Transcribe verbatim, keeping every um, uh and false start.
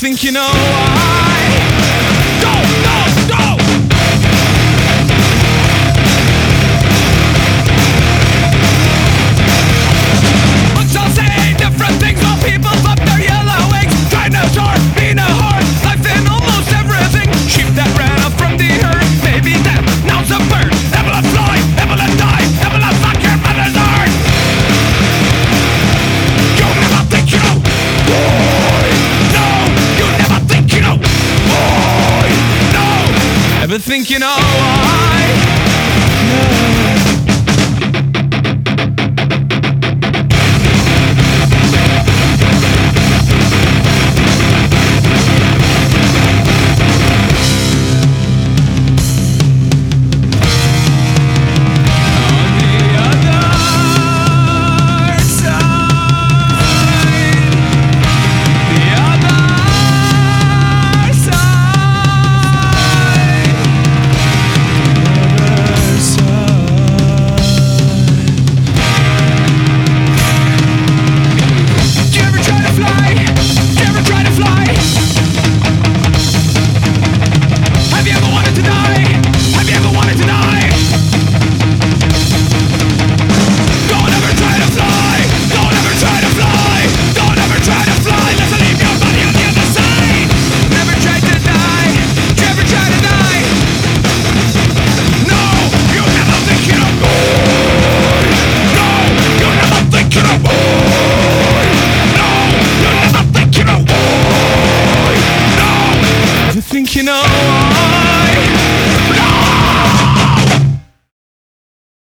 think you know why. Go, go, go! Looks all say different things while people flip their yellow wings. Dinosaur, being a heart, life in almost everything. Sheep that ran up from the herd, maybe that, now it's a bird. Able to fly, able to die, able to fuck your mother's heart. You never think you know, boy. No, you never think you know, boy. No, ever think you know